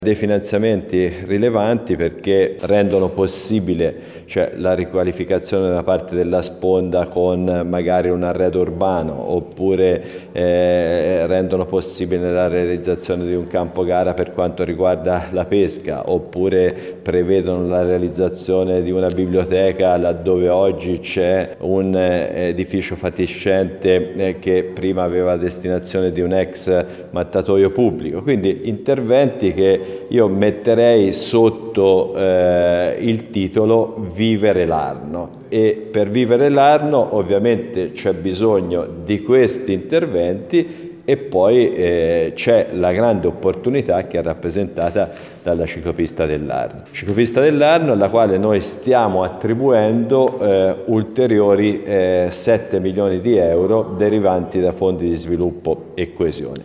Dei finanziamenti rilevanti perché rendono possibile la riqualificazione da parte della sponda con magari un arredo urbano, oppure rendono possibile la realizzazione di un campo gara per quanto riguarda la pesca, oppure prevedono la realizzazione di una biblioteca laddove oggi c'è un edificio fatiscente che prima aveva destinazione di un ex mattatoio pubblico. Quindi interventi che io metterei sotto il titolo Vivere l'Arno, e per vivere l'Arno ovviamente c'è bisogno di questi interventi, e poi c'è la grande opportunità che è rappresentata dalla ciclopista dell'Arno. Ciclopista dell'Arno alla quale noi stiamo attribuendo ulteriori 7 milioni di euro derivanti da fondi di sviluppo e coesione.